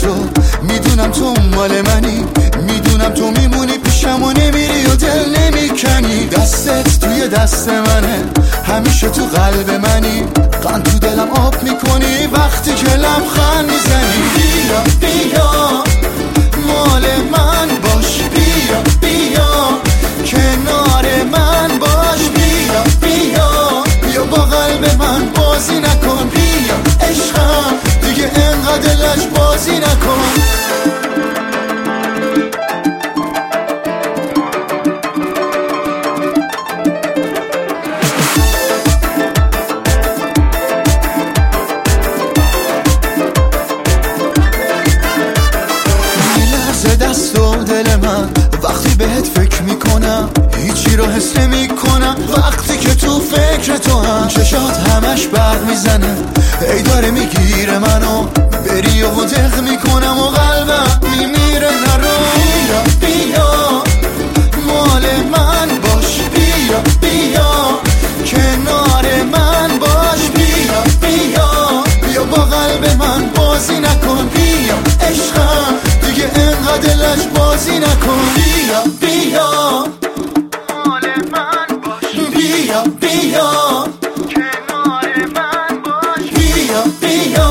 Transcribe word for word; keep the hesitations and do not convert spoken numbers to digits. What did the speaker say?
تو، میدونم تو مال منی، میدونم تو میمونی پیشم و نمیری و دل نمیکنی. دستت توی دست منه، همیشه تو قلب منی، قند تو دلم آب میکنی وقتی که لبخند میزنی. بیا بیا مال من باش، بیا بیا کنار من باش، بیا بیا بیا با قلب من بازی نکن، بیا عشقم دیگه انقدر دلش بازی نکن. دست و دل من وقتی بهت فکر میکنم، هیچی رو حس نمیکنم وقتی که تو فکر تو هم. چشات همش برق میزنه، ای داره میگیره منو، بری و دق میکنم و قلبم میمیره نرو. بیا بیا مال من باش، بیا بیا کنار من باش، بیا بیا بیا با قلب من بازی نکن، بیا عشقم دیگه انقدر دلش بازی نکن. بیا بیا مال من باش، بیا بیا کنار من باش، بیا بیا